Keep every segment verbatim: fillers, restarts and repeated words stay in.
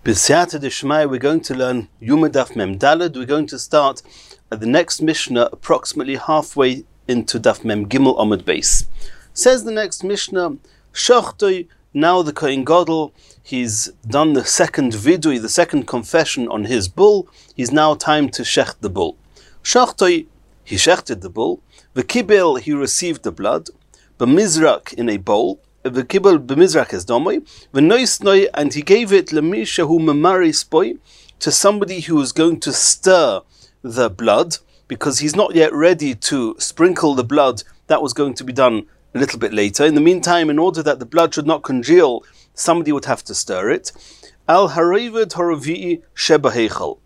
B'siyata d'shmaya, we're going to learn Yuma Daf Mem Daled. We're going to start at the next Mishnah, approximately halfway into Daf Mem Gimel Amud Beis. Says the next Mishnah, Shachtoi, now the Kohen Gadol, he's done the second vidui, the second confession on his bull. He's now time to shecht the bull. Shachtoi, he shechted the bull. V'kibel, he received the blood. B'mizrak, in a bowl. V'kibel b'mizrak es domoi. V'noisnoi, and he gave it lemishahu memari spoi, to somebody who was going to stir the blood, because he's not yet ready to sprinkle the blood. That was going to be done a little bit later. In the meantime, in order that the blood should not congeal, somebody would have to stir it. Al haravid haravi'i sheba heichal.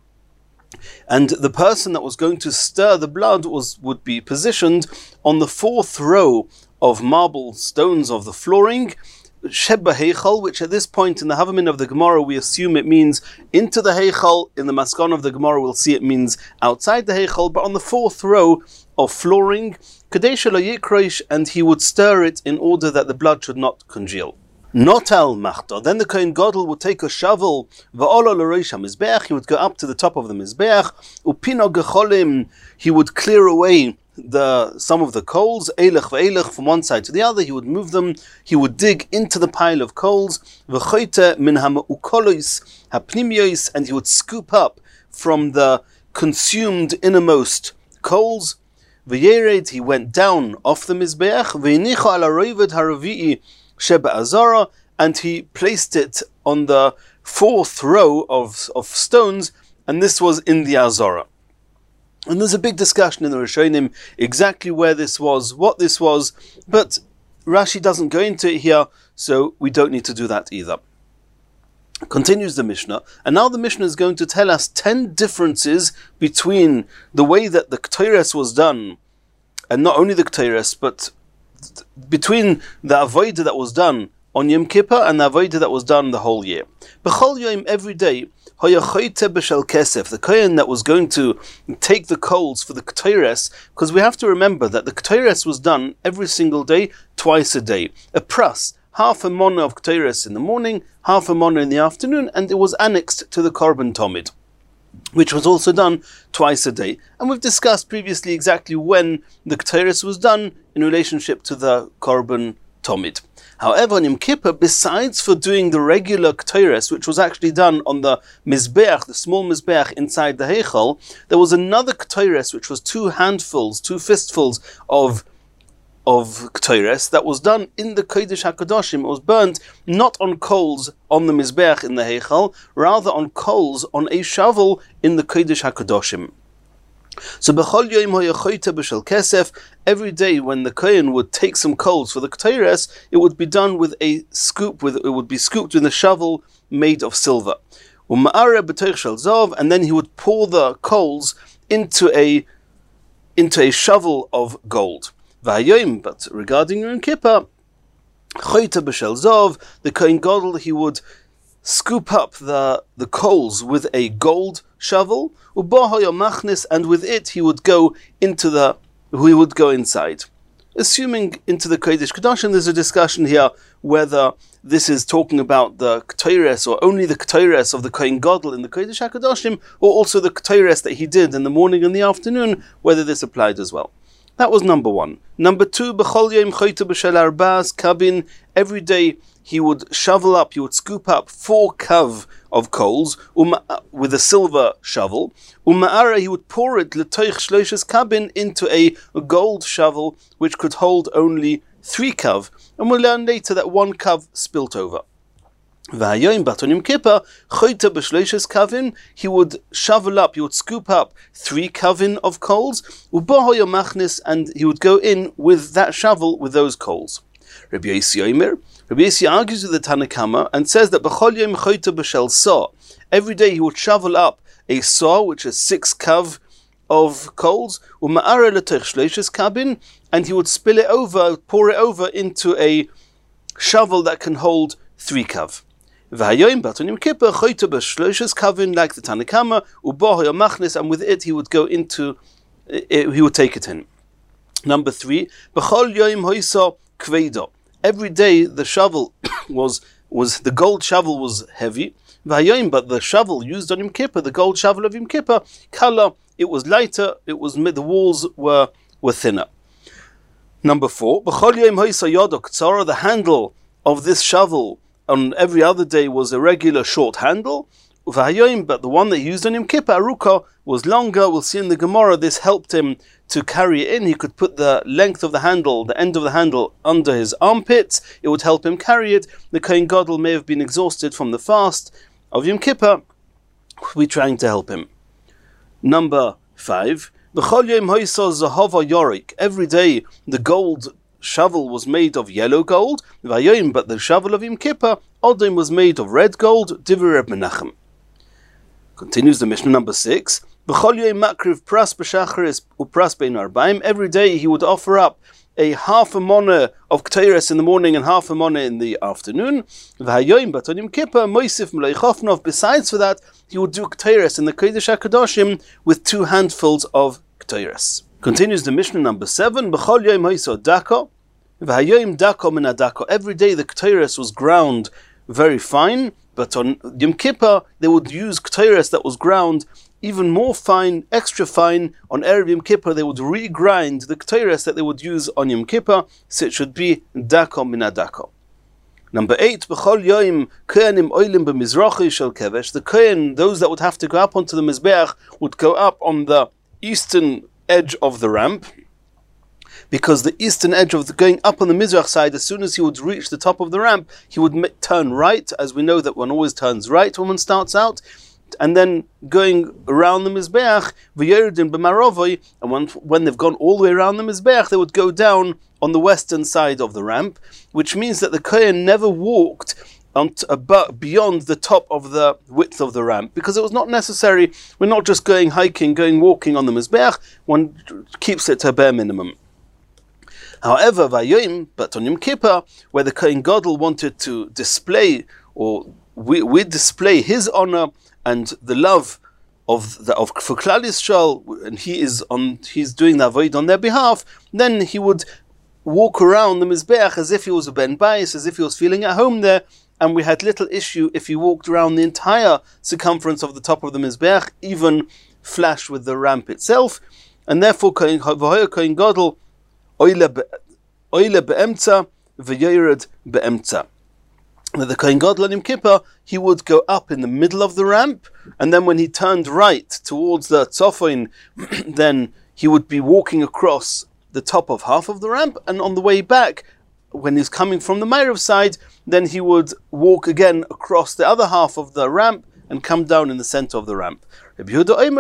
And the person that was going to stir the blood was would be positioned on the fourth row of marble stones of the flooring, Sheba Heichal, which at this point in the Havamin of the Gemara we assume it means into the Heichal. In the Maskan of the Gemara we'll see it means outside the Heichal, but on the fourth row of flooring, Kadesh lo yikroish, and he would stir it in order that the blood should not congeal. Not al machta. Then the Kohen Gadol would take a shovel, va'olo l'roish hamizbeach, he would go up to the top of the mizbeach, upino gecholim, he would clear away the some of the coals, eilech ve'eilech, from one side to the other. He would move them. He would dig into the pile of coals, v'choite min ha'ukolois ha'pnimiois, and he would scoop up from the consumed innermost coals. V'yered, he went down off the mizbeach, v'yinicha ala roived haravi'i sheba azara, and he placed it on the fourth row of of stones, and this was in the azara. And there's a big discussion in the Rishonim exactly where this was, what this was, but Rashi doesn't go into it here, so we don't need to do that either. Continues the Mishnah, and now the Mishnah is going to tell us ten differences between the way that the Ketores was done, and not only the Ketores, but between the Avodah that was done on Yom Kippur and the Avodah that was done the whole year. B'chol Yom, every day, the Kohen that was going to take the coals for the Ketores, because we have to remember that the Ketores was done every single day, twice a day. A pras, half a mona of Ketores in the morning, half a mona in the afternoon, and it was annexed to the Korban Tomid, which was also done twice a day. And we've discussed previously exactly when the Ketores was done in relationship to the Korban Tomid. However, on Yom Kippur, besides for doing the regular Ketores, which was actually done on the Mizbeach, the small Mizbeach inside the Heichal, there was another Ketores, which was two handfuls, two fistfuls of of Ketores, that was done in the Kodesh HaKadoshim. It was burnt not on coals on the Mizbeach in the Heichal, rather on coals on a shovel in the Kodesh HaKadoshim. So b'chol yom hoyachoyte b'shel kesef, every day when the Kohen would take some coals for the Ketores, it would be done with a scoop, with it would be scooped with a shovel made of silver. U'ma'are b'toich shel zov, and then he would pour the coals into a into a shovel of gold. V'hayoim, but regarding Yom Kippur, choyte b'shel zov, the Kohen Gadol, he would scoop up the, the coals with a gold shovel, and with it he would go into the he would go inside. Assuming into the Kodesh Kedoshim, there's a discussion here whether this is talking about the Ketores or only the Ketores of the Kohen Gadol in the Kodesh HaKadoshim, or also the Ketores that he did in the morning and the afternoon, whether this applied as well. That was number one. Number two, b'chol yom choyte b'shel arba'as kabin, every day he would shovel up, he would scoop up four kav of coals uma, with a silver shovel. Uma'ara, he would pour it l'toich shloishes kabin, into a, a gold shovel which could hold only three kav. And we'll learn later that one kav spilt over. V'hayoim but on Yom Kippur, choyte b'shloishes kavin, he would shovel up, he would scoop up three kavin of coals, u'bohoyo machnis, and he would go in with that shovel with those coals. Rabbi Yossi Omer, Rabbi Yossi argues with the Tanakama and says that b'chol yom choyte b'shel saw, every day he would shovel up a saw which is six kav of coals, u'ma'ara l'toich shloishes kabin, and he would spill it over, pour it over into a shovel that can hold three kav. V'hayoim but on Yom Kippur, choyte b'shloishes kavin, like the Tanakama, u'bohoyo machnis, and with it he would go into, he would take it in. Number three, b'chol yom hoysa kveida, every day the shovel was was the gold shovel was heavy. V'hayoim, but the shovel used on Yom Kippur, the gold shovel of Yom Kippur, kala, it was lighter, it was the walls were were thinner. Number four, b'chol yom hoisa yado k'tzara, the handle of this shovel on every other day was a regular short handle. V'hayoim, but the one that he used on Yom Kippur, aruka, was longer. We'll see in the Gemara this helped him to carry it in. He could put the length of the handle, the end of the handle, under his armpits. It would help him carry it. The Kohen Gadol may have been exhausted from the fast of Yom Kippur. We're trying to help him. Number five, b'chol yom hoisa zahava yorik. Every day the gold shovel was made of yellow gold. V'hayoim, but the shovel of Yom Kippur, odom, was made of red gold. Divrei Reb Menachem. Continues the Mishnah. Number six, b'chol yom makriv pras b'shacharis upras bein arbaim. Every day he would offer up a half a mona of k'teres in the morning and half a mona in the afternoon. V'hayoim, but on Yom Kippur, moisif m'lei chofnov. Besides for that, he would do k'teres in the Kodesh HaKadoshim with two handfuls of k'teres. Continues the Mishnah. Number seven, b'chol yom hoisa dako. V'hayoim dako min adako. Every day the k'teres was ground very fine, but on Yom Kippur they would use k'teres that was ground even more fine, extra fine. On Erev Yom Kippur they would regrind the k'teres that they would use on Yom Kippur, so it should be dako min adako. Number eight, b'chol yom kohenim oilim b'mizrachi shel kevesh. The kohen, those that would have to go up onto the mizbeach, would go up on the eastern edge of the ramp, because the eastern edge of the going up on the mizrach side, as soon as he would reach the top of the ramp, he would m- turn right, as we know that one always turns right when one starts out, and then going around the mizbeach, v'yeridin b'marovoi, and when, when they've gone all the way around the mizbeach, they would go down on the western side of the ramp, which means that the kohen never walked on t- about beyond the top of the width of the ramp, because it was not necessary. We're not just going hiking, going walking on the mizbeach. One keeps it to a bare minimum. However, Vayoim, but on Yom Kippur, where the Kohen Gadol wanted to display, or we, we display his honor and the love of the of for Klal Yisrael, and he is on, he's doing the avoid on their behalf, then he would walk around the mizbeach as if he was a ben bayis, as if he was feeling at home there, and we had little issue if he walked around the entire circumference of the top of the mizbeach, even flash with the ramp itself, and therefore Kohen Gadol oile be'emtza v'yored be'emtza. The Kohen Gadol on Yom Kippur, he would go up in the middle of the ramp, and then when he turned right towards the tzofin, then he would be walking across the top of half of the ramp, and on the way back, when he's coming from the Ma'ariv side, then he would walk again across the other half of the ramp and come down in the center of the ramp. Rabbi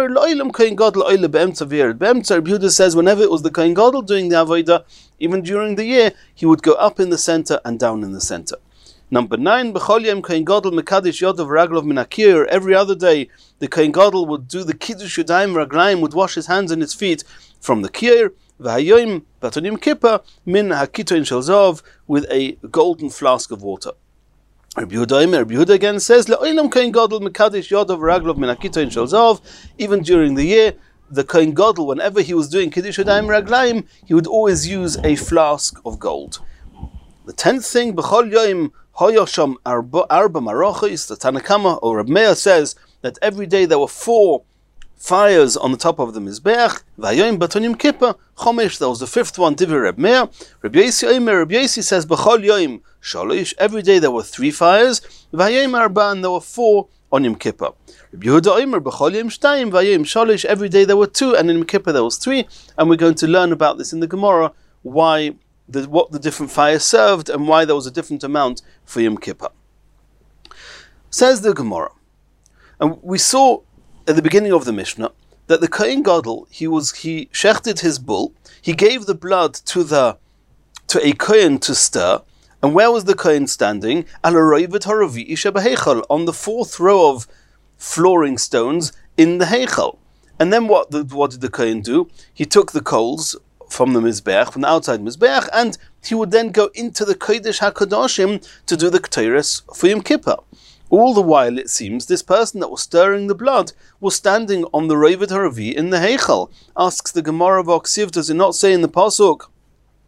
Yehuda says whenever it was the Kohen Gadol doing the Avodah, even during the year, he would go up in the center and down in the center. Number nine, B'chol yom Kohen Gadol mekadesh yodav raglov min hakir. Every other day, the Kohen Gadol would do the kiddush yadayim raglayim, would wash his hands and his feet from the kir. V'hayoim, but on Yom Kippur, min hakitoin shel zav, with a golden flask of water. Rabbi Yehuda, Rabbi Yehuda again says, Le'olam Kohen Gadol mekadesh yodav raglov min hakitoin shel zav. Even during the year, the Kohen Gadol, whenever he was doing kiddush yadayim raglayim, he would always use a flask of gold. The tenth thing, B'chol yom hoyosham arba marochis. The Tanna Kama or Reb Meir says that every day there were four fires on the top of the mizbeach. V'hayoim but on Yom Kippur chomesh. That was the fifth one. Divrei Reb Meir. Reb Yosi Omer. Reb Yosi says b'chol yom shalosh. Every day there were three fires. V'hayoim arba, and there were four on Yom Kippur. Reb Yehuda Omer b'chol yom shtayim v'hayoim shalosh. Every day there were two, and in Yom Kippur there was three. And we're going to learn about this in the Gemara, why the, what the different fires served and why there was a different amount for Yom Kippur. Says the Gemara, and we saw at the beginning of the Mishnah that the Kohen Gadol, he was he shechted his bull, he gave the blood to the to a Kohen to stir, and where was the Kohen standing? Al ha'roivet haravi'i shebeheichal, on the fourth row of flooring stones in the heichal. And then what the, what did the Kohen do? He took the coals from the mizbeach, from the outside mizbeach, and he would then go into the Kodesh HaKadoshim to do the Ketores for Yom Kippur. All the while, it seems, this person that was stirring the blood was standing on the Roivet Haravi in the Heichal. Asks the Gemara of Oksiv, does it not say in the Pasuk,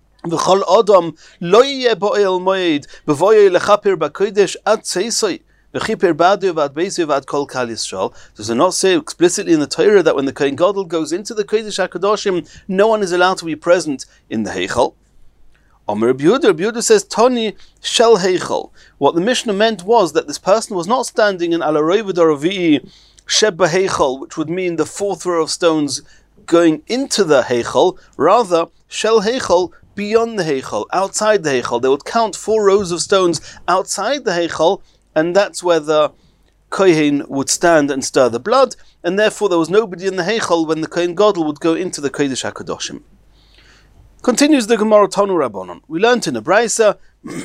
V'chol Adam lo yeh bo'el moed b'voyeh lechapir b'kodesh ad seisoi. V'chiper ba'adu v'ad beisu v'ad kol kal Yisrael. Does it not say explicitly in the Torah that when the Kohen Gadol goes into the Kodesh HaKadoshim, no one is allowed to be present in the Heichal? Omer Rabbi Yehuda, Rabbi Yehuda says, Toni shel Heichal. What the Mishnah meant was that this person was not standing in Alaroivad or Avi'i Sheb Heichal, which would mean the fourth row of stones going into the Heichal, rather, Shel Heichal, beyond the Heichal, outside the Heichal. They would count four rows of stones outside the Heichal, and that's where the Kohen would stand and stir the blood, and therefore there was nobody in the Heichal when the Kohen Gadol would go into the Kodesh HaKadoshim. Continues the Gemara Tanu Rabbanon. We learned in a Braisa,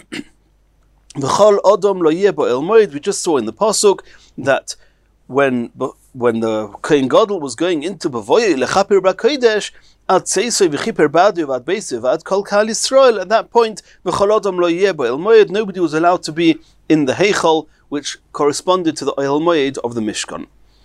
V'chol Odom lo yeh bo'el moed. We just saw in the pasuk that when when the Kohen Gadol was going into Bavoye lechaper b'kodesh, ad seisoi v'chiper ba'adu v'ad beisu v'ad kol kal Yisrael. At that point, V'chol Odom lo yeh bo'el moed. Nobody was allowed to be in the Heichal, which corresponded to the Ohel Moed of the Mishkan.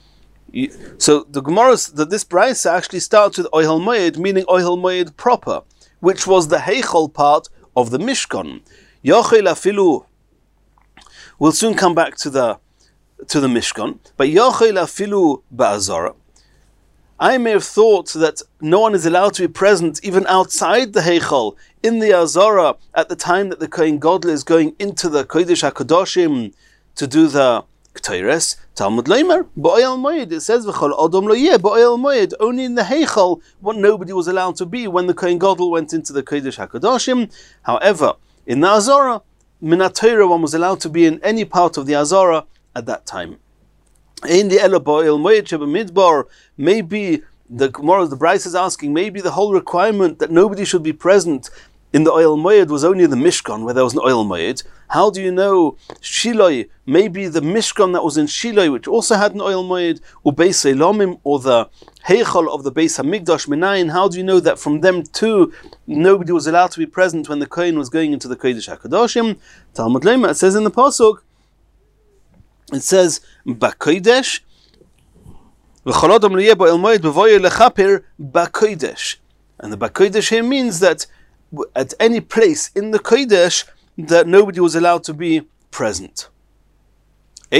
So the Gemara, that this Braisa actually starts with Ohel Moed, meaning Ohel Moed proper, which was the Heichal part of the Mishkan. Yochel afilu. We'll soon come back to the to the Mishkan, but Yochel afilu ba'azara. I may have thought that no one is allowed to be present even outside the Heichal, in the Azara, at the time that the Kohen Gadol is going into the Kodesh HaKadoshim to do the Ketores. Talmud Leimer, Ba'oyel Moed. It says, V'chol Odom lo yeh Ba'oyel Moed. Only in the Heichal, what nobody was allowed to be when the Kohen Gadol went into the Kodesh HaKadoshim. However, in the Azara, Minat Torah, one was allowed to be in any part of the Azara at that time. In the Ela Ba'oyel Moed Sheba Midbar, maybe the Gemara, the Braisa is asking, maybe the whole requirement that nobody should be present in the Ohel Moed was only the Mishkan, where there was an Ohel Moed. How do you know Shiloi? Maybe the Mishkan that was in Shiloi, which also had an Ohel Moed, or Beis Elomim, or the Heichal of the Beis Hamikdash Minayin. How do you know that from them too nobody was allowed to be present when the Kohen was going into the Kodesh HaKadoshim? Talmud Lema, it says in the pasuk, it says Bakodesh. And the Bakodesh here means that at any place in the Kodesh that nobody was allowed to be present. For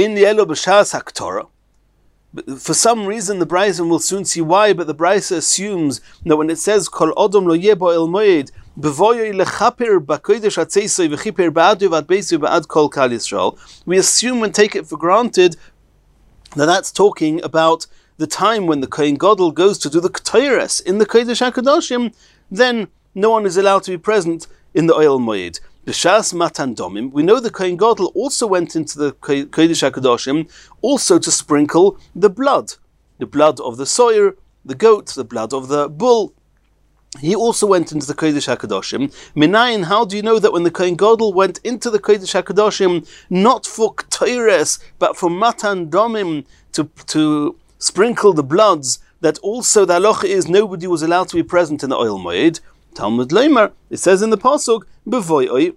some reason the Braisa, will soon see why, but the Braisa assumes that when it says Kol Odom lo yeh bo'el moed b'voyoy lechaper b'kodesh atzeisoy v'chiper ba'adu v'ad beisu ba'ad kol kal Yisrael, we assume and take it for granted that that's talking about the time when the Kohen Gadol goes to do the Ketores in the Kodesh HaKadoshim. Then no one is allowed to be present in the Ohel Moed. B'shas Matan Domim, we know the Kohen Gadol also went into the Kodesh HaKadoshim also to sprinkle the blood, the blood of the soyer, the goat, the blood of the bull. He also went into the Kodesh HaKadoshim. Minayin, how do you know that when the Kohen Gadol went into the Kodesh HaKadoshim, not for Ketores, but for Matan Domim, to to sprinkle the bloods, that also the halacha is nobody was allowed to be present in the Ohel Moed? Talmud Leimer, it says in the pasuk, B'voyoi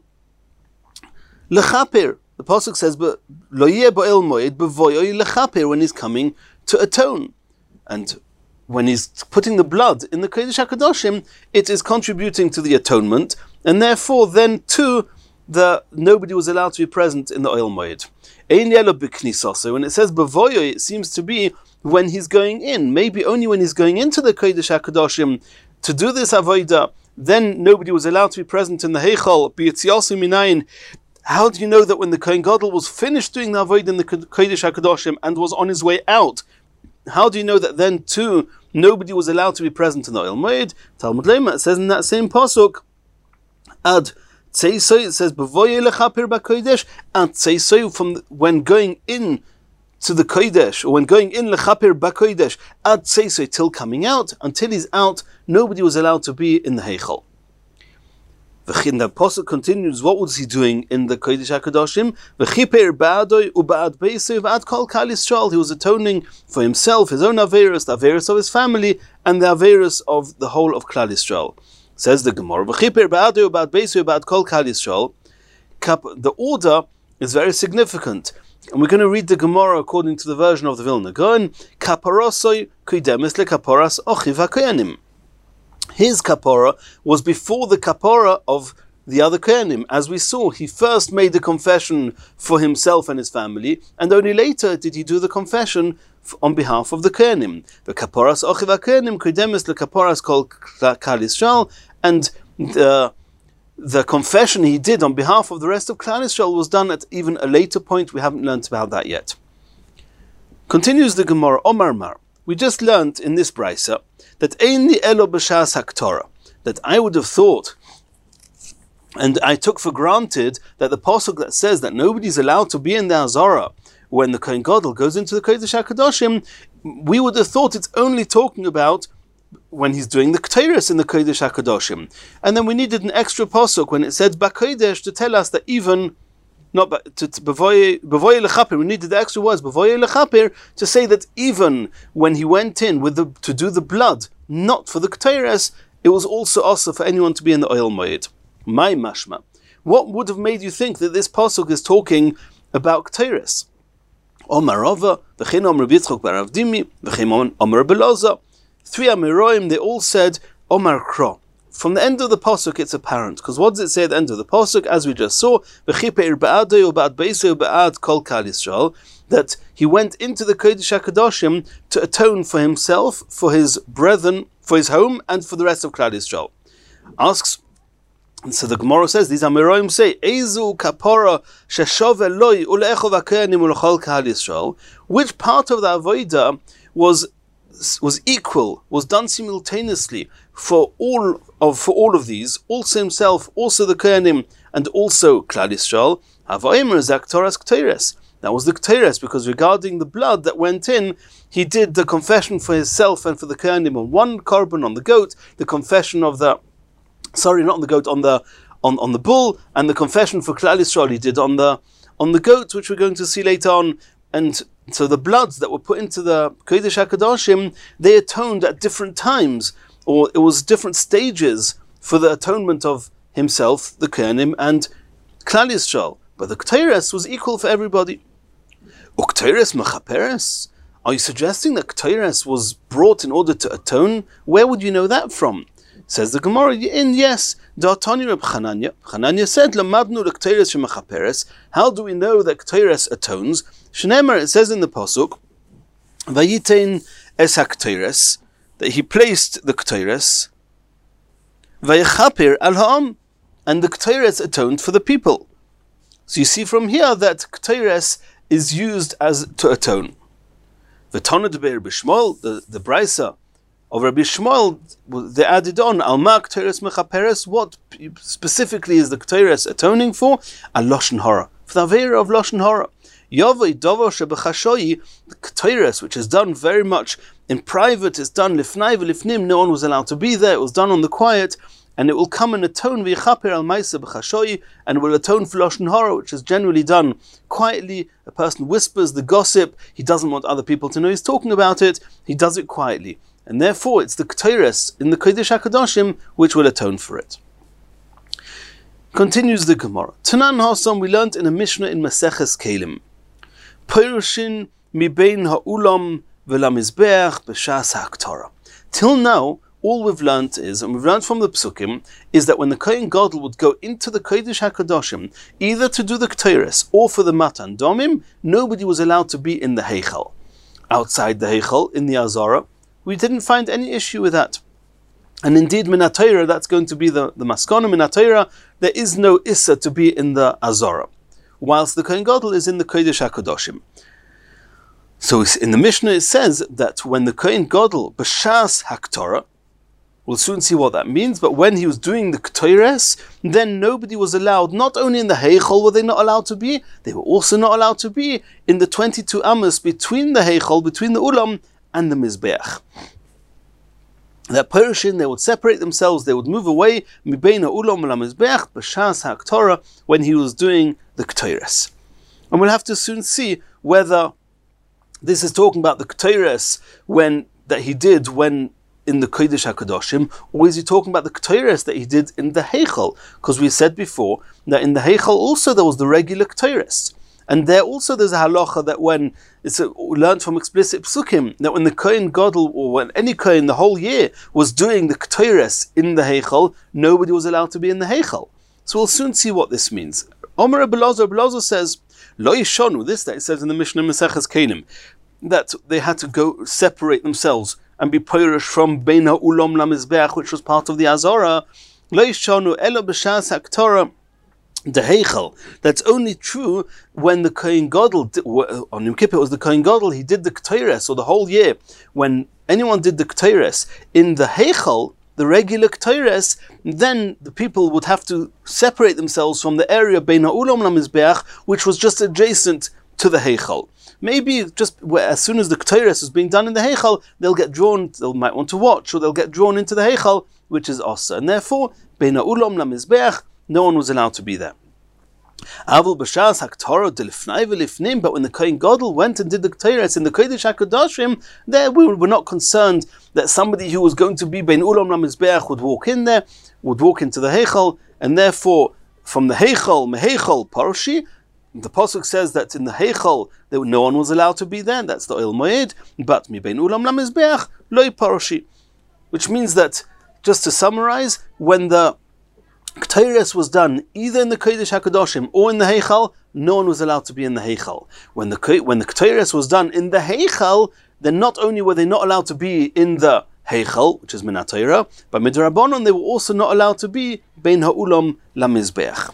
lechaper. The pasuk says, Lo yeh bo'el moed b'voyoi lechaper, when he's coming to atone. And when he's putting the blood in the Kodesh HaKadoshim, it is contributing to the atonement, and therefore then too, the nobody was allowed to be present in the Ohel Moed. Ein yelo b'knisah. So when it says b'voyoi, it seems to be when he's going in, maybe only when he's going into the Kodesh HaKadoshim to do this avodah, then nobody was allowed to be present in the Heichal. B'yitziyasu minayin. How do you know that when the Kohen Gadol was finished doing the avodah in the Kodesh HaKadoshim and was on his way out, how do you know that then too nobody was allowed to be present in the Ohel Moed? Talmud Lema, it says in that same pasuk, ad tzeisoy, it says b'voye lechaper b'kodesh, ad tzeisoy, from when going in to the Kodesh, or when going in lechaper b'kodesh, ad tzeisoy, till coming out, until he's out, nobody was allowed to be in the Heichal. V'chin, the pasuk continues, what was he doing in the Kodesh HaKadoshim? V'chiper ba'adoi u'ba'ad beisei v'ad kol kal Yisrael. He was atoning for himself, his own averos, the averos of his family, and the averos of the whole of Klal Yisrael. Says the Gemara, V'chiper ba'adoi u'ba'ad beisei v'ad kol kal Yisrael. The order is very significant. And we're going to read the Gemara according to the version of the Vilna Gaon. Kaparosoi kuidemis lekaparas ochiv hakoyanim. His kapara was before the kapara of the other Kohanim. As we saw, he first made the confession for himself and his family, and only later did he do the confession on behalf of the Kohanim. The kaporas ochiv Kohanim kredemis lekaporas kol Klal Yisrael, and the the confession he did on behalf of the rest of Klal Yisrael was done at even a later point. We haven't learnt about that yet. Continues the Gemara, Omar Mar. We just learnt in this brisa that Eini elo b'shas haktorah, that I would have thought, and I took for granted, that the pasuk that says that nobody's allowed to be in the Hazara when the Kohen Gadol goes into the Kodesh HaKadoshim, we would have thought it's only talking about when he's doing the Ketores in the Kodesh HaKadoshim. And then we needed an extra pasuk when it said Bakodesh to tell us that even, not to Bevoye Lechaper, we needed the extra words, Bevoye Lechaper, to say that even when he went in with the to do the blood, not for the Ketores, it was also also for anyone to be in the oil moed. My mashma. What would have made you think that this pasuk is talking about Ketores? Omar Rava, v'chein Omar Yitzchok bar Avdimi, v'chein Omar Beloza. Three Amiroim, they all said Omar Kro. From the end of the pasuk, it's apparent, because what does it say at the end of the pasuk? As we just saw, v'chipeir ba'adei u'ba'ad beisei u'ba'ad kol Klal Yisrael, that he went into the Kodesh HaKadoshim to atone for himself, for his brethren, for his home, and for the rest of Klal Yisrael. Asks, and so the Gemara says, these Amiroim say, Eizu kapora sheshov eloi ule'echov ha'kohanim u'lechol Klal Yisrael. Which part of the avodah was was equal, was done simultaneously for all of for all of these, also himself, also the Kohanim, and also Klal Yisrael? Havoimer zak Toras Ketores. That was the Ketores, because regarding the blood that went in, he did the confession for himself and for the Kohanim on one korban, on the goat, the confession of the Sorry, not on the goat, on the on, on the bull, and the confession for Klal Yisrael he did on the on the goat, which we're going to see later on. And so the bloods that were put into the Kodesh HaKadoshim, they atoned at different times, or it was different stages for the atonement of himself, the Kohanim, and Klal Yisrael. But the Ketores was equal for everybody. Uktores mechaperes? Are you suggesting that Ketores was brought in order to atone? Where would you know that from? Says the Gemara, in yes, Da'atani Reb Chananya. Chananya said, Lamadnu l'Kteres shemechaperes. How do we know that Ketores atones? Shneimar, it says in the pasuk, Vayitein es haKteres, that he placed the Ketores, Vayechaper al ha'am, and the Ketores atoned for the people. So you see from here that Ketores is used as to atone. V'tana deber b'Shmuel, the the brisa of Rabbi Shmuel, they added on, Alma Ketores mechaperes. What specifically is the Ketores atoning for? A Lashon Hara, for the Avera of Lashon Hara. Yavai Dovo Shebechashoyi, the Ketores, which is done very much in private, is done lifnai v'lifnim, no one was allowed to be there, it was done on the quiet, and it will come and atone v'yichaper al ma'aseh b'chashoyi, and will atone for Lashon Hara, which is generally done quietly. A person whispers the gossip, he doesn't want other people to know he's talking about it, he does it quietly. And therefore it's the Ketores in the Kodesh HaKadoshim which will atone for it. Continues the Gemara. Tanan Hasam, we learned in a Mishnah in Maseches Kelim. Perushin mi bein ha'ulam v'lamizbeach b'shas ha'aktorah. Till now, all we've learned is, and we've learned from the Psukim, is that when the Kohen Gadol would go into the Kodesh HaKadoshim, either to do the Ketores or for the Matan Domim, nobody was allowed to be in the Heichal. Outside the Heichal, in the Azara, we didn't find any issue with that. And indeed, Minatayra, that's going to be the, the Maskana Minatayra, there is no Issa to be in the Azara, whilst the Kohen Gadol is in the Kodesh HaKadoshim. So in the Mishnah it says that when the Kohen Gadol, B'shas HaKtorah, we'll soon see what that means, but when he was doing the Ketores, then nobody was allowed, not only in the Heichal were they not allowed to be, they were also not allowed to be in the twenty-two Amos between the Heichal, between the Ulam, and the Mizbeach. That Perushin, they would separate themselves, they would move away, Mibeina Ulam la Mizbeach, B'shas HaKtorah, when he was doing the Ketores. And we'll have to soon see whether this is talking about the Ketores when that he did when in the Kodesh HaKadoshim, or is he talking about the Ketores that he did in the Heichal? Because we said before that in the Heichal also there was the regular Ketores. And there also there's a halacha that when it's a, learned from explicit psukim, that when the Kohen Gadol, or when any Kohen the whole year was doing the Ketores in the Heichal, nobody was allowed to be in the Heichal. So we'll soon see what this means. Omer Rebbe Elazar, Rebbe Elazar says, Lo yishonu, this that it says in the Mishnah Maseches Keinim, that they had to go separate themselves and be purish from Bein HaUlam LaMizbeach, which was part of the Azara. Lo yishonu elo b'shas haktorah the Heichal. That's only true when the Kohen Gadol, on Yom Kippur it was the Kohen Gadol, he did the Ketores, or the whole year. When anyone did the Ketores in the Heichal, the regular Ketores, then the people would have to separate themselves from the area Bein HaUlam LaMizbeach, which was just adjacent to the Heichal. Maybe just where, as soon as the Ketores is being done in the Heichal, they'll get drawn, they might want to watch, or they'll get drawn into the Heichal, which is Asa. And therefore, Bein HaUlam LaMizbeach, no one was allowed to be there. But when the Kohen Gadol went and did the Ketores in the Kodesh HaKadoshim, there we were not concerned that somebody who was going to be Bein Ulam LaMizbeach would walk in there, would walk into the Heichal, and therefore from the Heichal, Meheichal Parshi, the Pasuk says that in the Heichal no one was allowed to be there, that's the Oil Moed, but Mi Bein Ulam LaMizbeach, Loi Parshi. Which means that, just to summarize, when the Ketores was done either in the Kodesh HaKadoshim or in the Heichal, no one was allowed to be in the Heichal. When the when the Ketores was done in the Heichal, then not only were they not allowed to be in the Heichal, which is Minat Torah, but Midrabanon they were also not allowed to be Bein HaUlam LaMizbeach.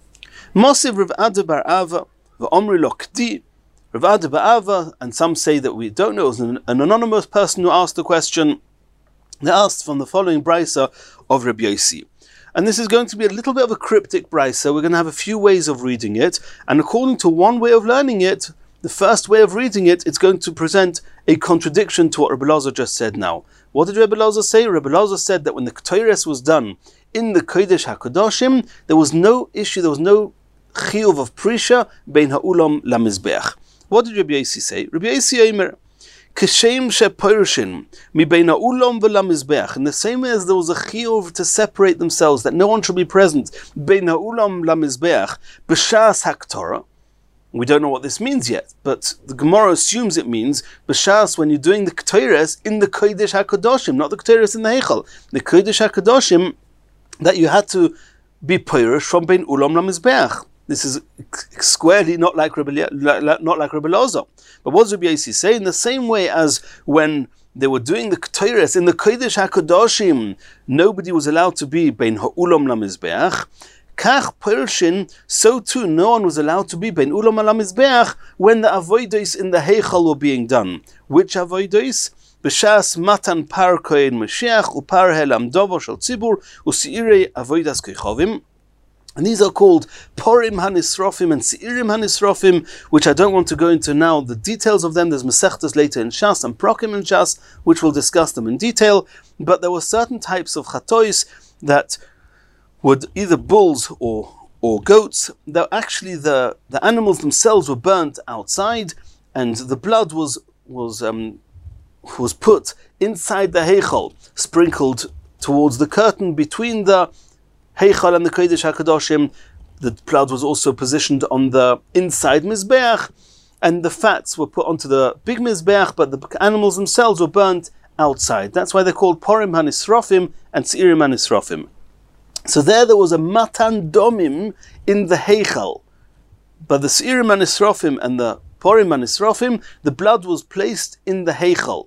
Mosiv Rav Ada bar Ava v'Omri lo K'di. Rav Ada bar Ava, and some say that we don't know, it was an, an anonymous person who asked the question. They asked from the following brisa of Rabbi Yossi. And this is going to be a little bit of a cryptic brisa. We're going to have a few ways of reading it. And according to one way of learning it, the first way of reading it, it's going to present a contradiction to what Rebbe Elazar just said now. What did Rebbe Elazar say? Rebbe Elazar said that when the Ketores was done in the Kodesh HaKadoshim, there was no issue, there was no chiyuv of prisha bein ha'ulam lamizbeach. What did Rabbi Yossi say? Rabbi Yossi Omer, Kishem sheporshin mi bein ha'ulam v'lamizbeach. In the same way as there was a chiyuv to separate themselves, that no one should be present bein ha'ulam lamizbeach b'shas haktorah. We don't know what this means yet, but the Gemara assumes it means b'shas when you're doing the Ketores in the Kodesh HaKadoshim, not the Ketores in the Heichal. The Kodesh HaKadoshim, that you had to be purish from bein ulam lamizbeach. This is squarely not like Rebbe, not like Rebbe Elazar. But what does Rabbi Yossi say? In the same way as when they were doing the Ketores in the Kodesh HaKadoshim, nobody was allowed to be bein ha'ulam lamizbeach. Kach Pershin, so too no one was allowed to be bein ulam lamizbeach when the avodos in the Heichal were being done. Which avodos? B'shas matan par kohen Mashiach upar helam dovo shel tzibur u'siirei avodas kechovim. And these are called Porim HaNisrofim and Seirim HaNisrofim, which I don't want to go into now. The details of them, there's Masechtas later in Shas and Prokim in Shas, which we'll discuss them in detail. But there were certain types of chatois that would either bulls or or goats, that actually the, the animals themselves were burnt outside, and the blood was was um, was put inside the Heichal, sprinkled towards the curtain between the Heichal and the Kodesh HaKadoshim. The blood was also positioned on the inside Mizbeach, and the fats were put onto the big Mizbeach, but the animals themselves were burnt outside. That's why they're called Porim HaNisrofim and Seirim HaNisrofim. So there there was a Matan Domim in the Heichal. But the Seirim HaNisrofim and the Porim HaNisrofim, the blood was placed in the Heichal,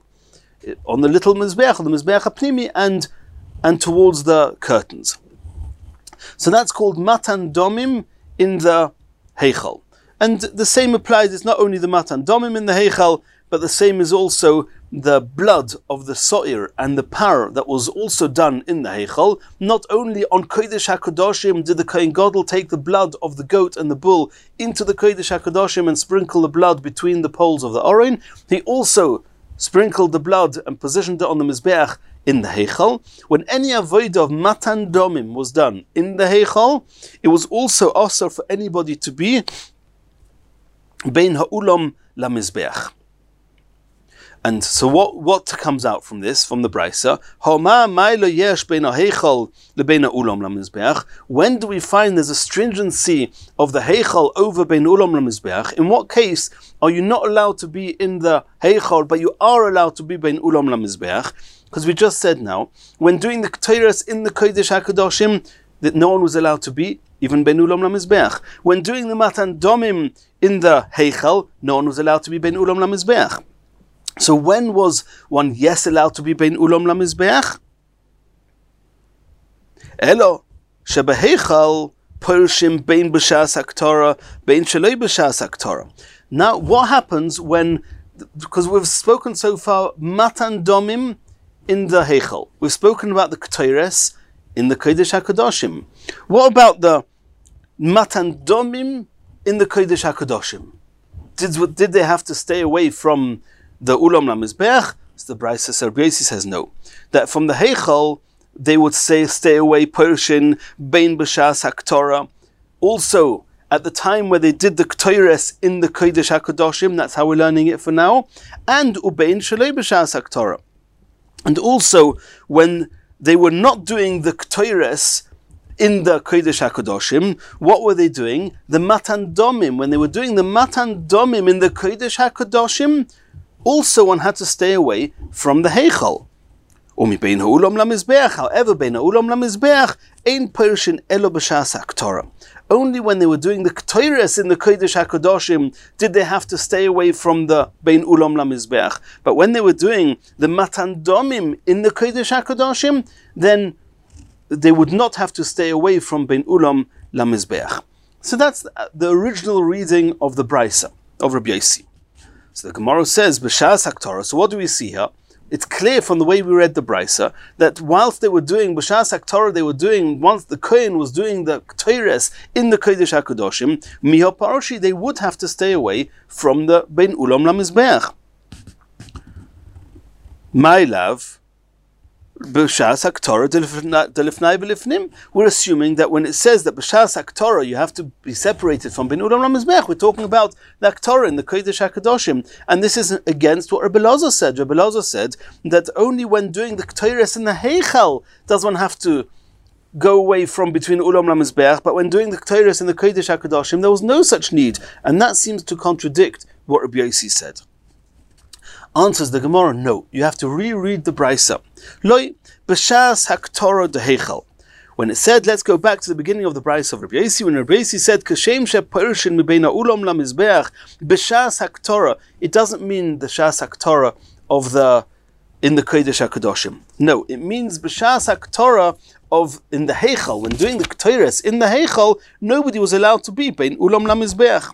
on the little Mizbeach, on the Mizbeach HaPnimi, and, and towards the curtains. So that's called Matan Domim in the Heichal. And the same applies, it's not only the Matan Domim in the Heichal, but the same is also the blood of the So'ir and the Par that was also done in the Heichal. Not only on Kodesh HaKadoshim did the Kohen Gadol take the blood of the goat and the bull into the Kodesh HaKadoshim and sprinkle the blood between the poles of the Oren, he also sprinkled the blood and positioned it on the Mizbeach in the Heichal. When any avodah of Matan Domim was done in the Heichal, it was also also for anybody to be bein ha'ulam lamizbeach. And so what, what comes out from this, from the Brisa? When do we find there's a stringency of the Heichal over bein ulam lamizbeach? In what case are you not allowed to be in the Heichal, but you are allowed to be bein ulam lamizbeach? Because we just said now, when doing the Ketores in the Kodesh HaKadoshim, that no one was allowed to be even bein ulam lamizbeach. When doing the matan domim in the heichal, no one was allowed to be bein ulam lamizbeach. So when was one yes allowed to be bein ulam lamizbeach? Elo shebeheichal Pershim bein b'shas haktorah, bein shaloi b'shas haktorah. Now, what happens when, because we've spoken so far, matan domim in the heichal. We've spoken about the ketores in the kodesh hakodoshim. What about the matan domim in the kodesh hakodoshim? Did did they have to stay away from the ulam lamizbeach? So the Brisa Serbiasi says no. That from the heichal they would say stay away Pershin bein b'shas haktorah. Also, at the time where they did the ketores in the kodesh hakodoshim, that's how we're learning it for now, and ubein shalei b'shas haktorah. And also, when they were not doing the ketores in the kodesh hakodoshim, what were they doing? The matan domim. When they were doing the matan domim in the kodesh hakodoshim, also one had to stay away from the heichal. However, bein ha'ulam lamizbeach, ein pershin elo b'shas haktorah. Only when they were doing the ketores in the kodesh hakodoshim did they have to stay away from the bein ulam lamizbeach. But when they were doing the matan domim in the kodesh hakodoshim, then they would not have to stay away from bein ulam lamizbeach. So that's the original reading of the Brisa of Rabbi Yossi. So the Gemara says b'shas haktorah. So what do we see here? It's clear from the way we read the Brisa that whilst they were doing b'shas haktorah, they were doing, once the Kohen was doing the ketores in the kodesh hakodoshim, miha paroshi, they would have to stay away from the bein ulam lamizbeach. My love, b'shas haktorah delifnai v'lifnim. We're assuming that when it says that b'shas haktorah you have to be separated from bein ulam lamizbeach, we're talking about the haktorah in the kodesh hakodoshim, and this is against what Rabbi Elazar said. Rabbi Elazar said that only when doing the ketores in the heichal does one have to go away from between ulam lamizbeach, but when doing the ketores in the kodesh hakodoshim there was no such need, and that seems to contradict what Rabbi Yossi said. Answers the Gemara, no. You have to reread the Brisa. Loi b'shas haktorah deheichal. When it said, let's go back to the beginning of the Brisa of Rabbi Yossi, when Rabbi Yossi said, Kashem she'pershin mibein ha'ulam lamizbeach b'shas haktorah, it doesn't mean the shas haktorah of the, in the kodesh hakodoshim. No, it means b'shas haktorah of, in the heichal. When doing the ketores in the heichal, nobody was allowed to be bein ulam lamizbeach.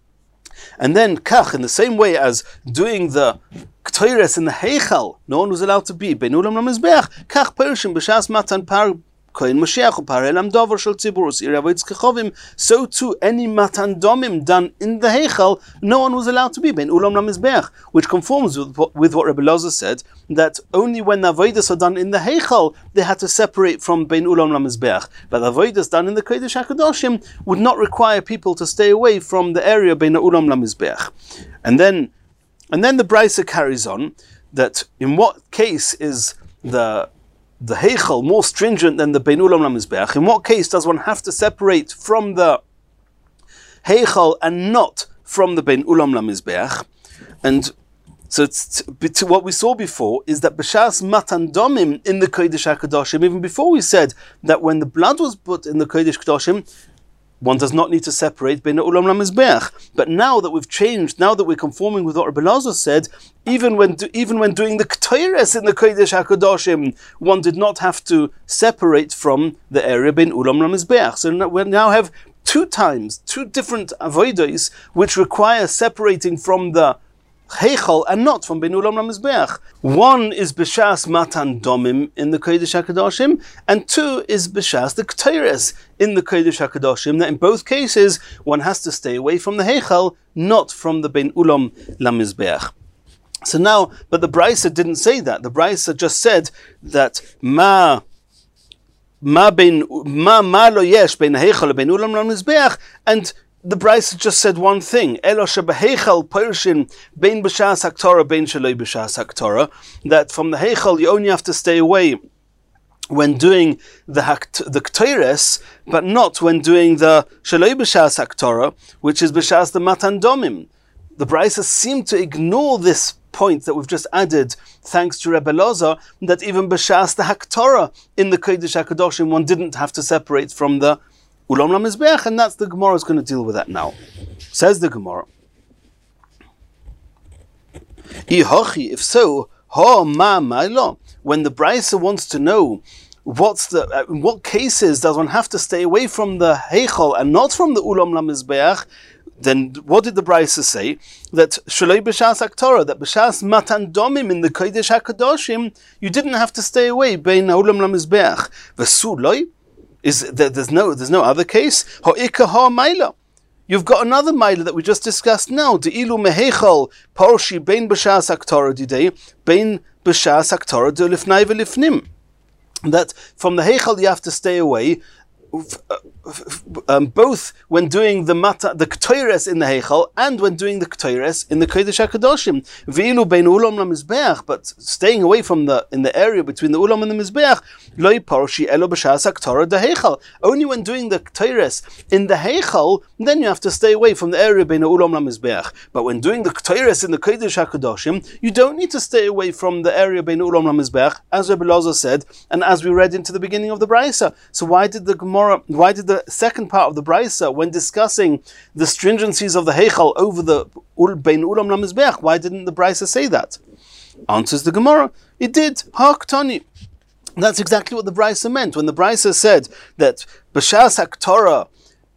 And then, kach, in the same way as doing the ketores in the heichal, no one was allowed to be bein ulam lamizbeach. Kach pershim b'shas matan par kohen Mashiach u'par elam davar shel tzibur u'sir avodas kechovim. So too, any matan domim done in the heichal, no one was allowed to be bein ulam lamizbeach, which conforms with, with what Rabbi Elazar said, that only when the avodas are done in the heichal, they had to separate from bein ulam lamizbeach. But the avodas done in the kodesh hakodoshim would not require people to stay away from the area bein ulam lamizbeach. And then, and then the Brisa carries on that in what case is the the heichal more stringent than the bein ulam lamizbeach? In what case does one have to separate from the heichal and not from the bein ulam lamizbeach? And so it's, to what we saw before is that b'shas matan domim in the kodesh hakodoshim, even before we said that when the blood was put in the kodesh hakodoshim, one does not need to separate bein ulam lamizbeach. But now that we've changed, now that we're conforming with what Rabbi Elazar said, even when do, even when doing the ketores in the kodesh hakodoshim, one did not have to separate from the area bein ulam lamizbeach. So now, we now have two times, two different avodos which require separating from the heichal and not from bein ulam lamizbeach. One is b'shas matan domim in the kodesh hakodoshim, and two is b'shas the ketores in the kodesh hakodoshim. That in both cases one has to stay away from the heichal, not from the bein ulam lamizbeach. So now, but the Brisa didn't say that. The Brisa just said that ma ma bein ma ma lo yesh bein heichal bein ulam lamizbeach, and the Brisa just said one thing: Elo shebeheichal pershin bein b'shas haktorah bein shaloi b'shas haktorah. That from the heichal you only have to stay away when doing the hakt- the ketores, but not when doing the shaloi b'shas haktorah, which is b'shas the matan domim. The Brisa seemed to ignore this point that we've just added, thanks to Rabbi Elazar, that even b'shas the haktorah in the kodesh hakodoshim one didn't have to separate from the Ulam LaMizbeach, and that's the Gemara is going to deal with that now. Says the Gemara, if so, ha ma ma'ilo. When the Brisa wants to know what's the uh, in what cases does one have to stay away from the Heichal and not from the Ulam LaMizbeach, then what did the Brisa say? That Shaloi B'Shas Aktorah, that B'Shas Matan Domim in the Kodesh HaKadoshim, you didn't have to stay away. Bein Ulam LaMizbeach V'Suloi, is there, there's no there's no other case. Ha'ika ha Maila. You've got another Maila that we just discussed now. De'ilu Meheichal Parshi Bein B'Shas Aktorah Didei Bein B'Shas Aktorah De Lifnai V'Lifnim. That from the Heichal you have to stay away. Um, both when doing the mata, the Ketores in the Heichal, and when doing the Ketores in the Kodesh HaKadoshim. V'ilu bein Ulam LaMizbeach, but staying away from the in the area between the Ulam and the Mizbeach, Loi Parshi Elo B'Shas HaKtorah de Heichal. Only when doing the Ketores in the Heichal, then you have to stay away from the area bein Ulam LaMizbeach. But when doing the Ketores in the Kodesh HaKadoshim, you don't need to stay away from the area bein Ulam LaMizbeach, as Rebbe Loza said, and as we read into the beginning of the Brisa. So why did the Gemara, why did the second part of the Brisa, when discussing the stringencies of the Heichal over the Bein Ulam LaMizbeach, why didn't the Brisa say that? Answers the Gemara, it did. Ha'ktani. That's exactly what the Brisa meant. When the Brisa said that B'Shas HaKtorah,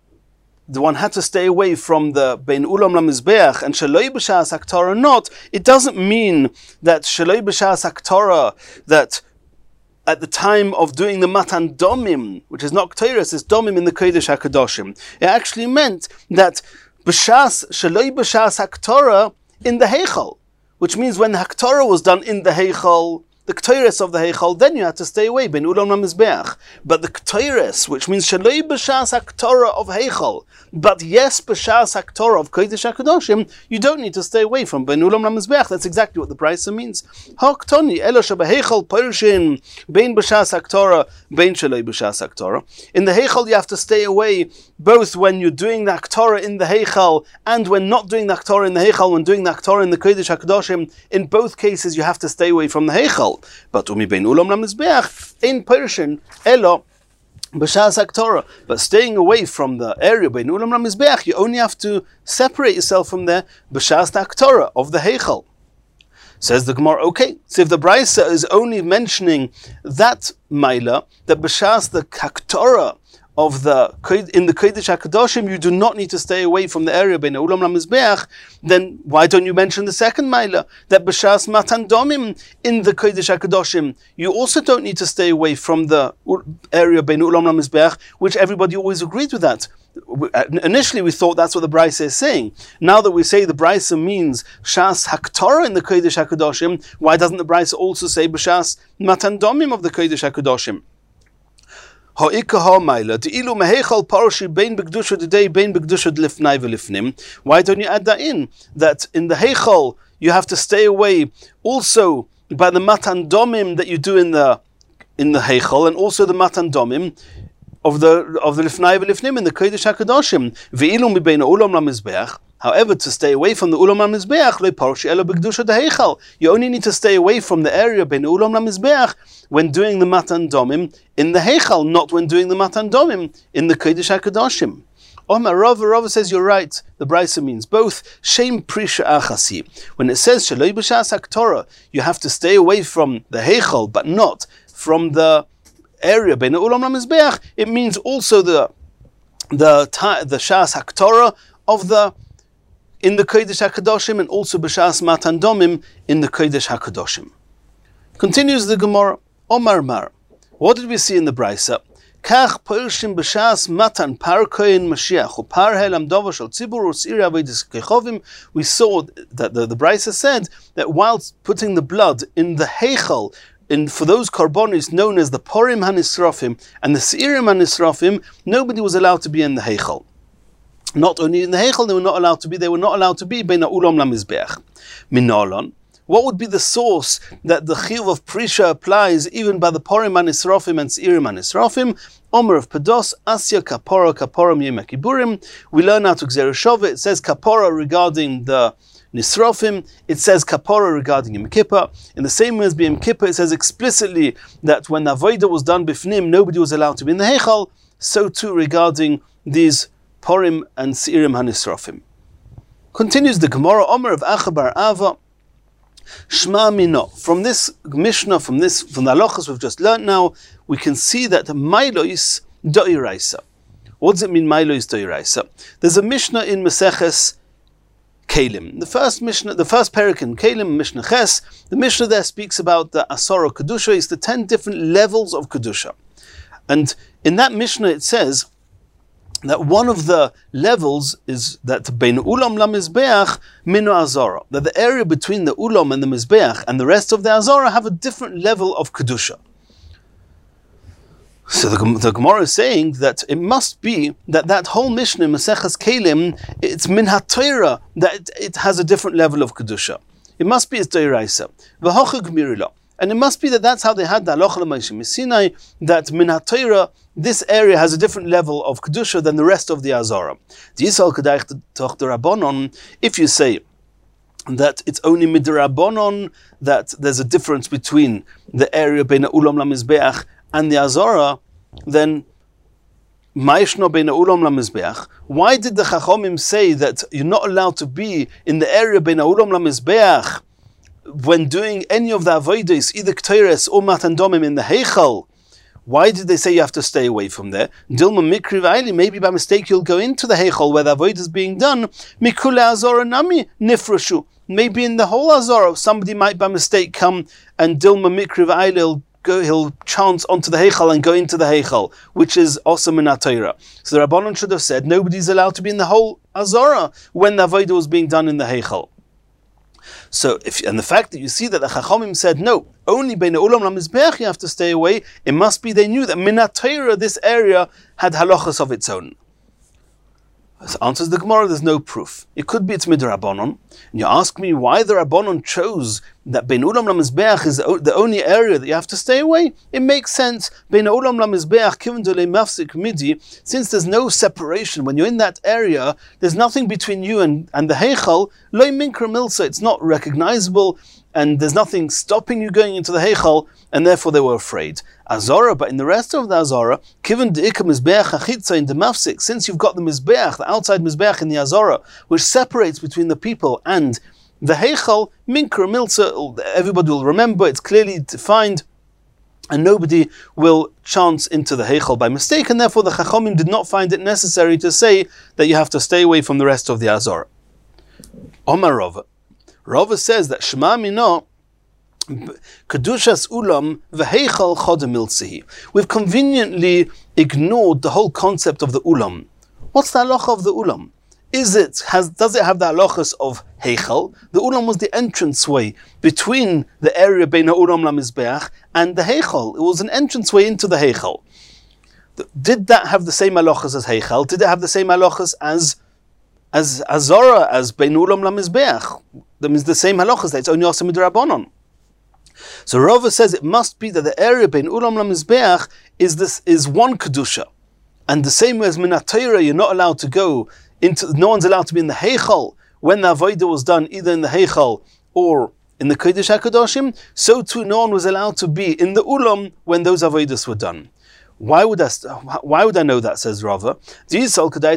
the one had to stay away from the Bein Ulam LaMizbeach and Shaloi B'Shas HaKtorah not, it doesn't mean that Shaloi B'Shas HaKtorah, that at the time of doing the Matan Domim, which is not Ketores, it's Domim in the Kodesh HaKadoshim. It actually meant that B'Shas, Shaloi B'Shas HaKtorah in the Heichal, which means when the HaKtorah was done in the Heichal, the Ketores of the Heichal, then you had to stay away, Ben Ulam LaMizbeach. But the Ketores, which means Shaloi B'Shas HaKtorah of Heichal, but yes, B'Shas HaKtorah of Kodesh HaKadoshim, you don't need to stay away from Ben Ulam LaMizbeach. That's exactly what the Brisa means. Ha'ktoni, Elo Shebeheichal Porshin, Bein B'Shas HaKtorah, Bein Shaloi B'Shas HaKtorah. In the Heichal, you have to stay away both when you're doing the HaKtorah in the Heichal and when not doing the HaKtorah in the Heichal, when doing the HaKtorah in the Kodesh HaKadoshim. In both cases, you have to stay away from the Heichal. But umi bein ulam lamizbeach in Persian elo b'shas haktorah. But staying away from the area bein ulam lamizbeach, you only have to separate yourself from there b'shas haktorah of the heichal. Says the Gemara, okay, so if the Brisa is only mentioning that maila, that b'shas the haktorah of the in the Kodesh HaKadoshim, you do not need to stay away from the area bein ulam lamizbeach, then why don't you mention the second maila, that b'shas matan domim in the Kodesh HaKadoshim, you also don't need to stay away from the area bein ulam lamizbeach, which everybody always agreed with that. Initially we thought that's what the Brisa is saying. Now that we say the Brisa means shas haktorah in the Kodesh HaKadoshim, why doesn't the Brisa also say b'shas matan domim of the Kodesh HaKadoshim? Why don't you add that in? That in the Heichal you have to stay away also by the Matan Domim that you do in the in the Heichal, and also the Matan Domim of the of the Lifnai v'Lifnim in the Kodesh HaKadoshim. Ve'ilu mibein ulam lamizbeach. However, to stay away from the Ulam LaMizbeach, lo parshi elo b'kedusha deheichal. You only need to stay away from the area bein Ulam LaMizbeach when doing the Matan Domim in the Heichal, not when doing the Matan Domim in the Kodesh HaKadoshim. Omar Rava, Rava says you're right. The Brisa means both. Shem prisha achasi. When it says shaloi b'shas haktorah, you have to stay away from the Heichal, but not from the area bein Ulam LaMizbeach. It means also the the the shas haktorah of the in the Kodesh HaKadoshim, and also b'shas Matan Domim in the Kodesh HaKadoshim. Continues the Gemara, Omar Mar. What did we see in the Brisa? Kach po'ilshim b'shas Matan par kohen Mashiach u'par helam dovo shel tzibur u'siri avodas kechovim. We saw that the, the Brisa said that whilst putting the blood in the Heichal, in for those karbonis known as the Porim HaNisrofim and the Seirim HaNisrofim, nobody was allowed to be in the Heichal. Not only in the Heichal, they were not allowed to be, they were not allowed to be bein ulam lamizbeach. Minalon, what would be the source that the chiyuv of prisha applies even by the Porim HaNisrofim and Seirim HaNisrofim? Omer of Pedos, Asya kapora kapora miyem HaKiburim. We learn out to Gzera Shova, it says kapora regarding the Nisrofim, it says kapora regarding Yom Kippur. In the same way as Yom Kippur, it says explicitly that when the Avodah was done bifnim, nobody was allowed to be in the Heichal. so too regarding these Porim and Seirim Hanisrofim. Continues the Gemara, Omer of Achabar Ava, Shma Mino. From this Mishnah, from this, from the halachas we've just learned now, we can see that Mailois Doiraisa. What does it mean, Mailois Doiraisa? There's a Mishnah in Maseches Kelim. The first Mishnah, the first parak in Kelim, Mishnah Ches, the Mishnah there speaks about the Asara Kedusha, it's the ten different levels of Kedusha. And in that Mishnah it says that one of the levels is that Bein Ulam la Mizbeach Minu Azara, that the area between the Ulam and the Mizbeach and the rest of the Azara have a different level of Kedusha. So the, the Gemara is saying that it must be that that whole Mishnah in Maseches Kelim, it's Min HaTorah, that it, it has a different level of Kedusha. It must be its Doiraisa. V'hocha Gmirila. And it must be that that's how they had the Halacha L'Moshe Missinai, that Min HaTorah, this area has a different level of Kedusha than the rest of the Azara. If you say that it's only Midrabanon, that there's a difference between the area Bein Ulam LaMizbeach and the Azara, then Ma'ishno Bein Ulam LaMizbeach. Why did the Chachomim say that you're not allowed to be in the area Bein Ulam LaMizbeach when doing any of the avodas, either K'teres or Matan Domim in the Heichal? Why did they say you have to stay away from there? Dilma Mikri V'ayli, maybe by mistake you'll go into the Heichal where the avodah is being done. Mikule Azara Nami Nifrashu. Maybe in the whole Azara, somebody might by mistake come and Dilma Mikri V'ayli, he'll go, he'll chance onto the Heichal and go into the Heichal, which is also Min HaTorah. So the Rabbanon should have said nobody's allowed to be in the whole Azara when the avodah was being done in the Heichal. So, if and the fact that you see that the Chachamim said no, only Bein Ulam LaMizbeach you have to stay away, it must be they knew that Min HaTorah, this area, had halachas of its own. So answers the Gemara, there's no proof. It could be it's Midrabanon. And you ask me why the Rabbanon chose that Bein Ulam LaMizbeach is the only area that you have to stay away. It makes sense. Bein Ulam LaMizbeach Kivin Dolei Mafsik Midi, since there's no separation, when you're in that area, there's nothing between you and, and the Heichal, Loi Minkra Milsa, it's not recognizable, and there's nothing stopping you going into the Heichal, and therefore they were afraid. Azara, but in the rest of the Azara, Kivin De'ika Mizbeach HaChitza in the Mafsik, since you've got the Mizbeach, the outside Mizbeach in the Azara, which separates between the people and the Heichal, Minkra Milsa, everybody will remember, it's clearly defined, and nobody will chance into the Heichal by mistake, and therefore the Chachomim did not find it necessary to say that you have to stay away from the rest of the Azara. Omar Rava. Rava says that Shema Mino, Kedushas Ulam v'Heichal Chodem Miltzihi. We've conveniently ignored the whole concept of the Ulam. What's the halacha of the Ulam? Is it has does it have the halachas of Heichal? The Ulam was the entranceway between the area Bein Ulam LaMizbeach and the Heichal. It was an entranceway into the Heichal. Did that have the same halachas as Heichal? Did it have the same halachas as as Azara, as Bein Ulam LaMizbeach? That means the same halachas. That it's only also midrabanon. So Rava says it must be that the area Bein Ulam LaMizbeach is this is one kedusha, and the same way as Min HaTorah, you're not allowed to go into. No one's allowed to be in the Heichal when the avodah was done, either in the Heichal or in the Kodesh HaKadoshim. So too, no one was allowed to be in the Ulam when those avodas were done. Why would I? Why would I know that? Says Rava. If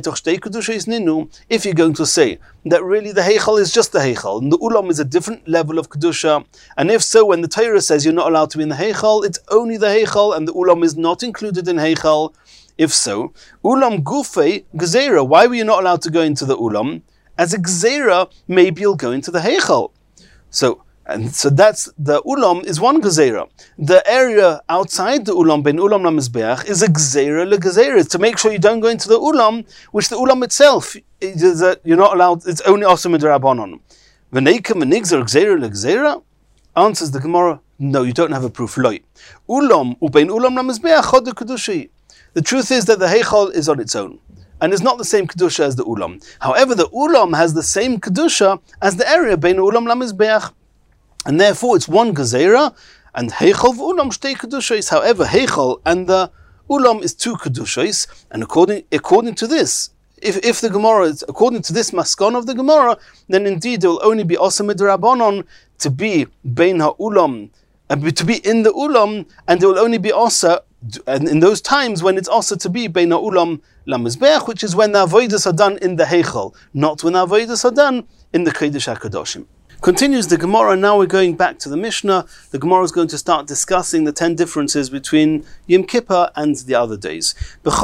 you're going to say that really the Heichal is just the Heichal and the Ulam is a different level of kedusha, and if so, when the Torah says you're not allowed to be in the Heichal, it's only the Heichal and the Ulam is not included in Heichal. If so, Ulam Gufei Gzeira. Why were you not allowed to go into the Ulam? As a Gzeira, maybe you'll go into the Heichal. So. And so that's, the Ulam is one Gezerah. The area outside the Ulam, Bein Ulam LaMizbeach, is a Gezerah le-Gezerah. It's to make sure you don't go into the Ulam, which the Ulam itself, is that you're not allowed, it's only also midrabanon. V'neika v'nigzer Gezerah le-Gezerah? Answers the Gemara, no, you don't have a proof. Loi. Ulam, u'bein Ulam LaMizbeach, chod kedusha. The truth is that the Heichal is on its own, and is not the same kedusha as the Ulam. However, the Ulam has the same kedusha as the area Bein Ulam LaMizbeach. And therefore it's one Gezerah, and Heichal v'Ulam shtei Kedushos. However, Heichal and the Ulam is two Kedushos, and according according to this, if if the Gemara is according to this maskon of the Gemara, then indeed there will only be Osam midrabanon to be Bein HaUlam, and to be in the Ulam, and there will only be Osa and in those times when it's also to be Bein Ha'ulam LaMizbeach, which is when the avodas are done in the Heichal, not when the avodas are done in the Kodesh HaKadoshim. Continues the Gemara. Now we're going back to the Mishnah. The Gemara is going to start discussing the ten differences between Yom Kippur and the other days.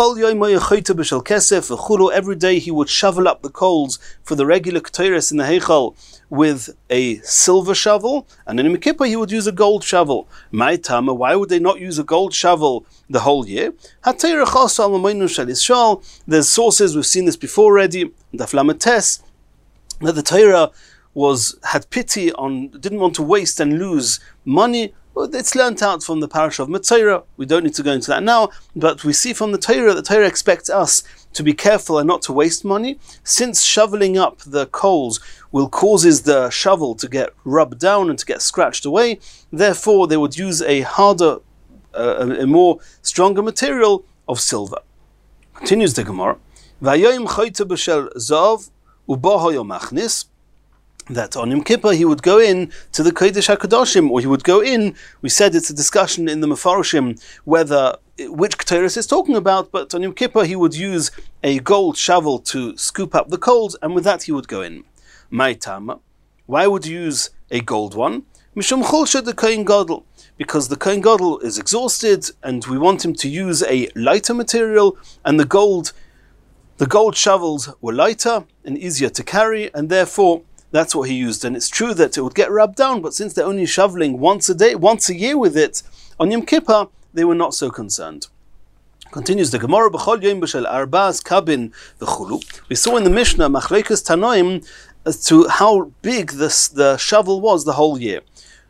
Every day he would shovel up the coals for the regular Ketores in the Heichal with a silver shovel, and in Yom Kippur he would use a gold shovel. My Tama, why would they not use a gold shovel the whole year? There's sources, we've seen this before already, that the Torah was had pity on, didn't want to waste and lose money. Well, it's learnt out from the parasha of Metzora. We don't need to go into that now, but we see from the Torah, the Torah expects us to be careful and not to waste money. Since shoveling up the coals will causes the shovel to get rubbed down and to get scratched away, therefore they would use a harder, uh, a more stronger material of silver. Continues the Gemara. Vayayim chayta b'shel zav u'bahoyo machnis. That on Yom Kippur he would go in to the Kodesh HaKadoshim, or he would go in, we said it's a discussion in the Mefarshim whether, which Ketores is talking about, but on Yom Kippur he would use a gold shovel to scoop up the coals, and with that he would go in. Ma'itama, why would you use a gold one? Mishum chulsha de Kohen Gadol, because the Kohen Gadol is exhausted, and we want him to use a lighter material, and the gold, the gold shovels were lighter and easier to carry, and therefore that's what he used. And it's true that it would get rubbed down, but since they're only shoveling once a day, once a year with it, on Yom Kippur, they were not so concerned. Continues the Gemara, B'chol yom b'shel arba'as kabin v'chulu. We saw in the Mishnah, Machlekes Tanoim, as to how big this, the shovel was the whole year.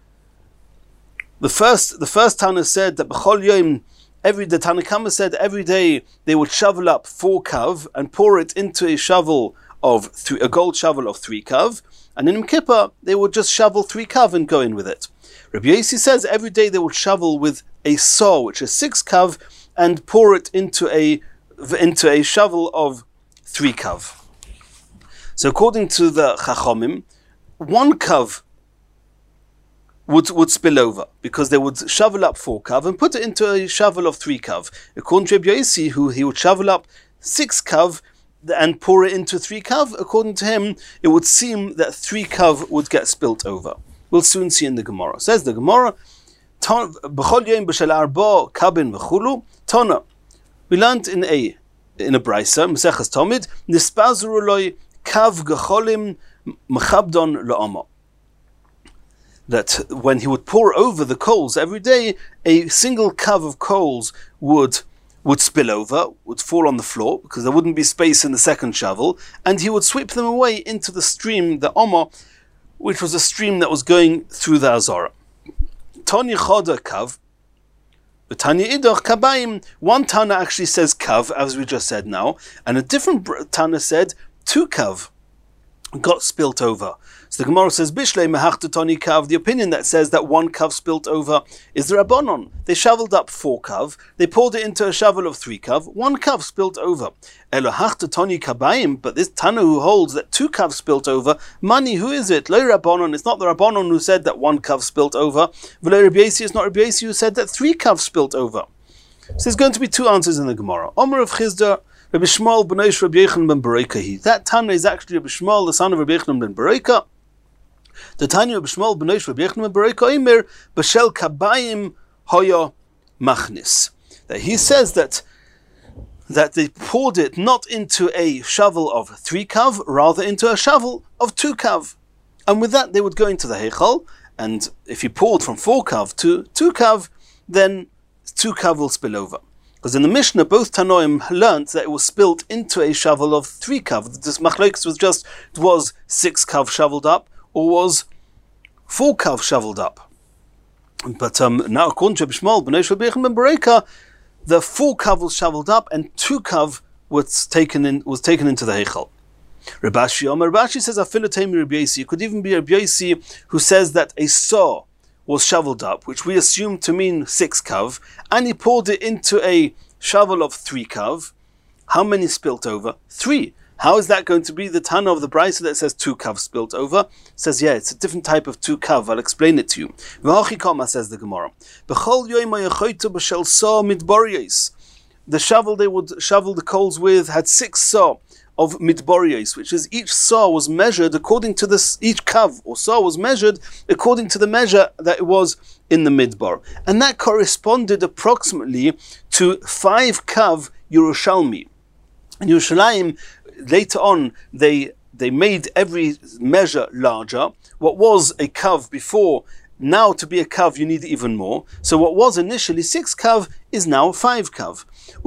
The first, the first Tana said that B'chol yom, every, the Tanna Kama said every day they would shovel up four kav and pour it into a shovel of th- a gold shovel of three kav, and in Yom Kippur they would just shovel three kav and go in with it. Rabbi Yossi says every day they would shovel with a saw, which is six kav, and pour it into a into a shovel of three kav. So according to the Chachomim, one kav would would spill over because they would shovel up four kav and put it into a shovel of three kav. According to Rabbi Yossi, who he would shovel up six kav and pour it into three kav, according to him, it would seem that three kav would get spilt over. We'll soon see in the Gemara. Says the Gemara, B'chol yom b'shel arba kabin v'chulu, Tona. We learned in a in a brisa, Maseches Tomid, Nispazru loy kav gecholim mechabdon la'ama. That when he would pour over the coals every day, a single kav of coals would would spill over, would fall on the floor, because there wouldn't be space in the second shovel, and he would sweep them away into the stream, the Omer, which was a stream that was going through the Azara. Tani Choda Kav, but Tani Idach Kabayim, one Tana actually says Kav, as we just said now, and a different Tana said two Kav got spilt over. So the Gemara says, Bishlei mehachta tani kav, the opinion that says that one kav spilt over is the Rabbanon. They shoveled up four kav, they poured it into a shovel of three kav, one kav spilt over. Elo hachta tani kabayim, but this Tana who holds that two kav spilt over, Mani, who is it? Lo Rabbanon, it's not the Rabbanon who said that one kav spilt over. V'lo Rabbi Yossi, it's not Rabbi Yossi who said that three kav spilt over. So there's going to be two answers in the Gemara. Omer of Chizda, Rabbi Shmuel b'neish Rabbi Yochanan ben Bereika. That Tana is actually Rabbi Shmuel, the son of Rabbi Yochanan ben Bereika. The Tanya Rabbi Shmuel b'neish Rabbi Yochanan ben Bereika Omer b'shel kabayim hoya machnis. That he says that that they poured it not into a shovel of three kav, rather into a shovel of two kav, and with that they would go into the heichal. And if you poured from four kav to two kav, then two kav will spill over. Because in the Mishnah, both Tanoim learnt that it was spilt into a shovel of three kav. This machlokes was just, it was six kav shoveled up, or was four kav shoveled up. But um, now, according to Rabbi Shmuel b'neish Rabbi Yochanan ben Bereika, the four kav was shoveled up, and two kav was taken in was taken into the heichal. Rabbi Ashi Omer, Rabbi Ashi says, "Afilu teimi Rabbi Yossi." It could even be Rabbi Yossi who says that a saw was shoveled up, which we assume to mean six kav, and he poured it into a shovel of three kav. How many spilt over? Three. How is that going to be the Tana of the Brisa that says two kav spilt over? It says, yeah, it's a different type of two kav. I'll explain it to you. Says the Gemara. The shovel they would shovel the coals with had six saw of midborios, which is each saw was measured according to this, each kav or saw was measured according to the measure that it was in the midbar. And that corresponded approximately to five kav Yerushalmi. In Yerushalayim, later on, they they made every measure larger. What was a kav before, now to be a kav you need even more. So what was initially six kav is now five kav.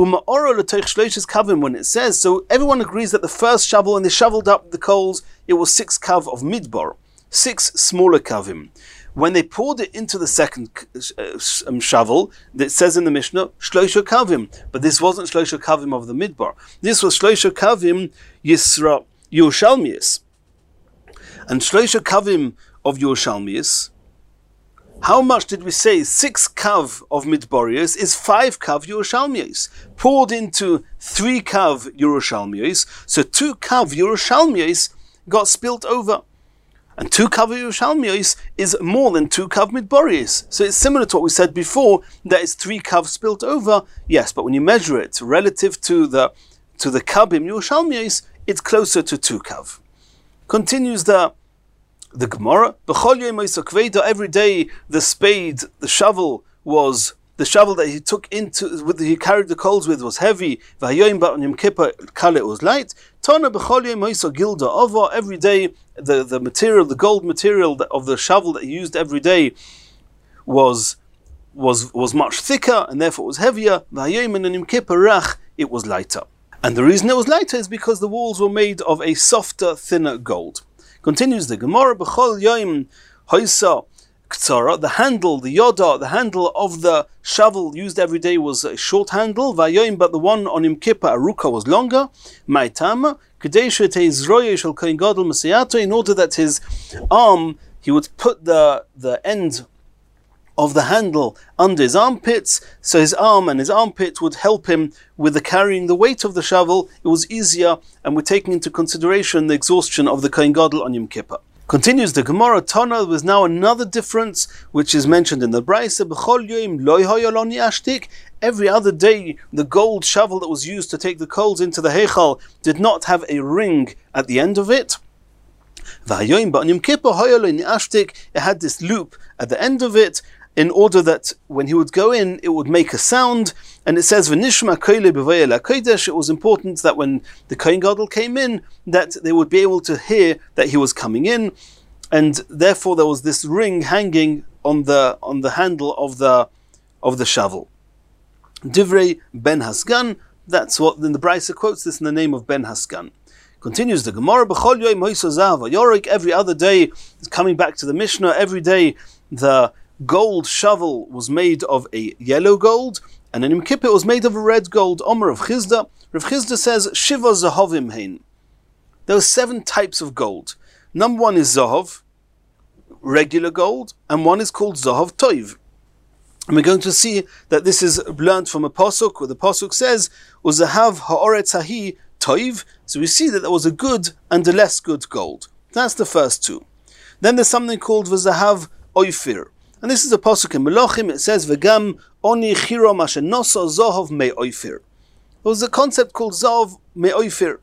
When it says, so everyone agrees that the first shovel, when they shoveled up the coals, it was six kav of midbar, six smaller kavim. When they poured it into the second um, shovel, it says in the Mishnah, shloisha kavim, but this wasn't shloisha kavim of the midbar. This was shloisha kavim Yisra Yerushalmius. And shloisha kavim of Yerushalmius, how much did we say? Six kav of midborios is five kav Yerushalmios, poured into three kav Yerushalmios. So two kav Yerushalmios got spilt over, and two kav Yerushalmios is more than two kav midborios. So it's similar to what we said before, that it's three kav spilt over. Yes, but when you measure it relative to the to the kavim Yerushalmios, it's closer to two kav. Continues the. The Gemara, every day the spade, the shovel was, the shovel that he took into, with he carried the coals with was heavy, but on Yom Kippur it was light. Every day the, the material, the gold material of the shovel that he used every day was was was much thicker and therefore it was heavier. And on Yom Kippur it was lighter. And the reason it was lighter is because the walls were made of a softer, thinner gold. Continues the Gemara, B'chol yoim hoisa ktsara, the handle, the yoda, the handle of the shovel used every day was a short handle, v'yoim, but the one on Yom Kippur, aruka, was longer. Ma'itama, kadesha teizroye shel kohen gadol mesiyato, in order that his arm, he would put the the end of the handle under his armpits, so his arm and his armpit would help him with the carrying the weight of the shovel. It was easier, and we're taking into consideration the exhaustion of the Kohen Gadol on Yom Kippur. Continues the Gemara, Tana, there was now another difference, which is mentioned in the Brisa, B'chol yoim lo hoya lo ni'ashtik. Every other day, the gold shovel that was used to take the coals into the Heichal did not have a ring at the end of it. V'hayoim, but on Yom Kippur, hoya lo ni'ashtik, it had this loop at the end of it, in order that when he would go in, it would make a sound. And it says, "V'nishma koile b'vayel hakodesh." It was important that when the Kohen Gadol came in, that they would be able to hear that he was coming in, and therefore there was this ring hanging on the on the handle of the of the shovel. Divrei Ben Hasgan. That's what in the Brisa quotes this in the name of Ben Hasgan. Continues the Gemara, "B'chol yoim hoisa zav yorik." Every other day, coming back to the Mishnah, every day the gold shovel was made of a yellow gold, and in Yom Kippur it was made of a red gold. Omer of Chizda. Rav Chizda says, Shiva zahovim hein. There are seven types of gold. Number one is zahov, regular gold, and one is called zahov toiv. And we're going to see that this is learnt from a pasuk, where the pasuk says, Uzahav ha'oretz hahi toiv. So we see that there was a good and a less good gold. That's the first two. Then there's something called v'zahav oifir. And this is a pasuk in Melachim. It says, "V'gam oni chiro mashenosa zohov me'oifir." There was a concept called zohov me'oifir.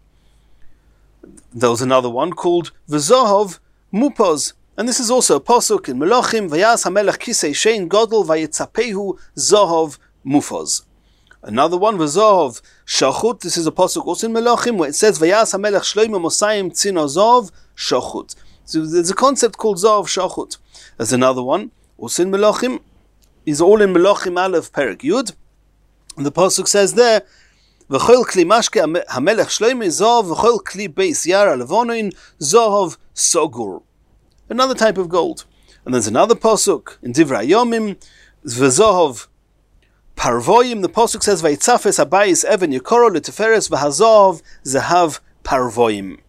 There was another one called v'zohov mupaz, and this is also a pasuk in Melachim. Vayas hamelech kisei shein gadol vayetzapehu zohov mufaz. Another one, v'zohov shachut. This is a pasuk also in Melachim, where it says, "Vayas hamelech shloimo mosayim tzino zohov shachut." So there's a concept called zohov shachut. There's another one. Also in Melachim, is all in Melachim Aleph Perek Yud. And the pasuk says there, "V'chol kli mashke hamelech shloime zov, v'chol kli beis yar alevonin zov sogur." Another type of gold. And there's another pasuk in Divrei Yomim, v'zov parvoyim. The pasuk says, "Vaytzafes habayis even yekoro leteferes v'hazov zahav parvoyim."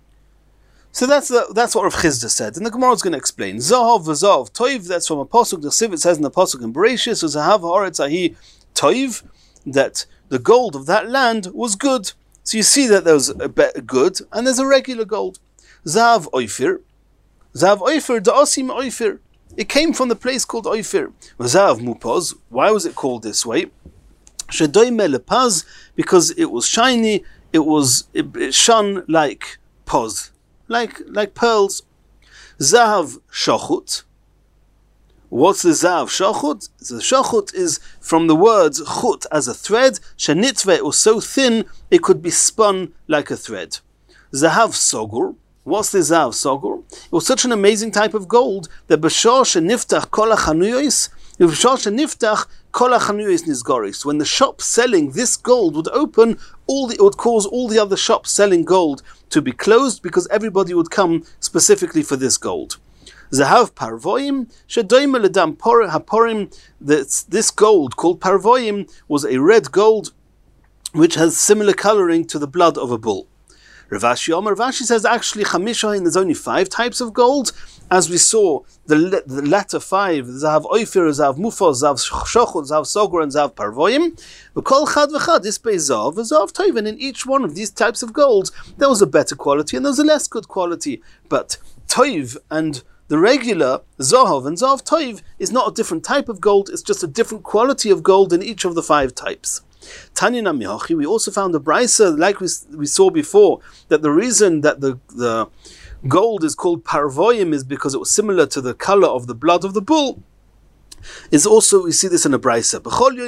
So that's the, that's what Rav Chizda said, and the Gemara is going to explain. Zahav v'zahav toiv. That's from a pasuk. The Siv, it says in the pasuk in Bereshis, "Zahav haaretz ahi toiv," that the gold of that land was good. So you see that there's a bit good and there's a regular gold. Zahav Oifir. Zahav Oifir, Da'asim Oifir. It came from the place called Oifir. Zahav Mupaz. Why was it called this way? Shedoime lepaz, because it was shiny, it was it, it shone like paz, like like pearls. Zahav Shachut. What's the Zahav Shachut? The Shachut is from the words chut, as a thread. Shenitve, it was so thin it could be spun like a thread. Zahav Sogur. What's the Zahav Sogur? It was such an amazing type of gold that b'shor sheniftach kol hachanuyos, b'shor sheniftach kol hachanuyos nizgoris. When the shop selling this gold would open, all the, it would cause all the other shops selling gold to be closed, because everybody would come specifically for this gold. Zahav Parvoim, shedoime ledam haporim. This gold called Parvoim was a red gold which has similar coloring to the blood of a bull. Rav Ashi Omer, Rav Ashi says actually Chamishahin, there's only five types of gold, as we saw the, the latter five: Zahav Oifir, Zahav Mufaz, Zahav Shochut, Zahav Sogur, and Zahav Parvoim. V'kol chad v'chad is Zahav, Zahav Toiv, and in each one of these types of gold there was a better quality and there was a less good quality. But Toiv and the regular Zahav and Zahav Toiv is not a different type of gold; it's just a different quality of gold in each of the five types. Tanina Mihachi, we also found a brisa, like we, we saw before, that the reason that the, the gold is called Parvoim is because it was similar to the color of the blood of the bull. Is also, we see this in a brisa.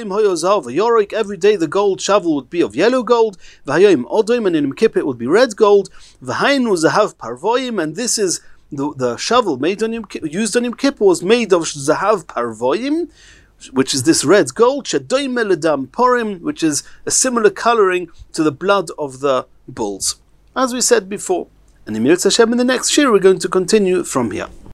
Every day the gold shovel would be of yellow gold, and in Yom Kippur it would be red gold. And this is the, the shovel made on Yom, used on Yom Kippur was made of Zahav Parvoim, which is this red gold, shedoime ledam porim, which is a similar coloring to the blood of the bulls, as we said before. And in Mirz Hashem, in the next year, we're going to continue from here.